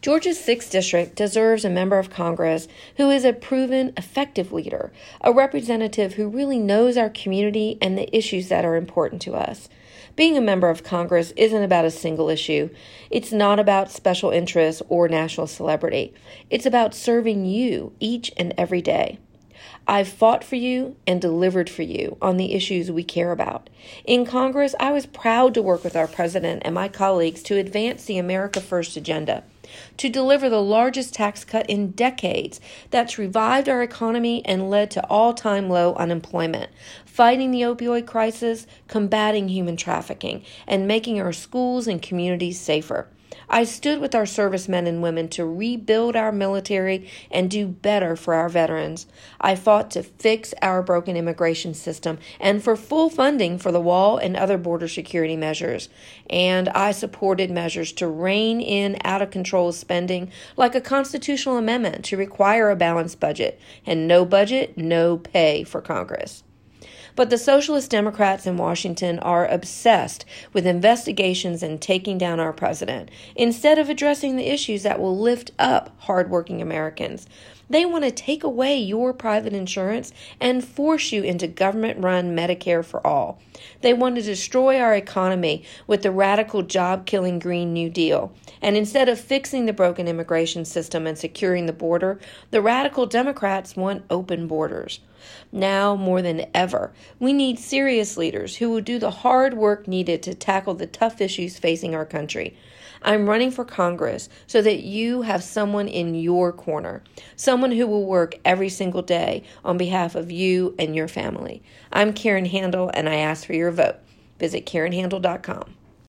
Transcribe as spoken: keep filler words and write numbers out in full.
Georgia's sixth District deserves a member of Congress who is a proven, effective leader, a representative who really knows our community and the issues that are important to us. Being a member of Congress isn't about a single issue. It's not about special interests or national celebrity. It's about serving you each and every day. I've fought for you and delivered for you on the issues we care about. In Congress, I was proud to work with our president and my colleagues to advance the America First agenda, to deliver the largest tax cut in decades that's revived our economy and led to all-time low unemployment, fighting the opioid crisis, combating human trafficking, and making our schools and communities safer. I stood with our servicemen and women to rebuild our military and do better for our veterans. I fought to fix our broken immigration system and for full funding for the wall and other border security measures. And I supported measures to rein in out-of-control spending, like a constitutional amendment to require a balanced budget, and no budget, no pay for Congress. But the Socialist Democrats in Washington are obsessed with investigations and taking down our president, instead of addressing the issues that will lift up hardworking Americans. They want to take away your private insurance and force you into government-run Medicare for all. They want to destroy our economy with the radical job-killing Green New Deal. And instead of fixing the broken immigration system and securing the border, the radical Democrats want open borders. Now, more than ever, we need serious leaders who will do the hard work needed to tackle the tough issues facing our country. I'm running for Congress so that you have someone in your corner, someone who will work every single day on behalf of you and your family. I'm Karen Handel, and I ask for your vote. Visit Karen Handel dot com.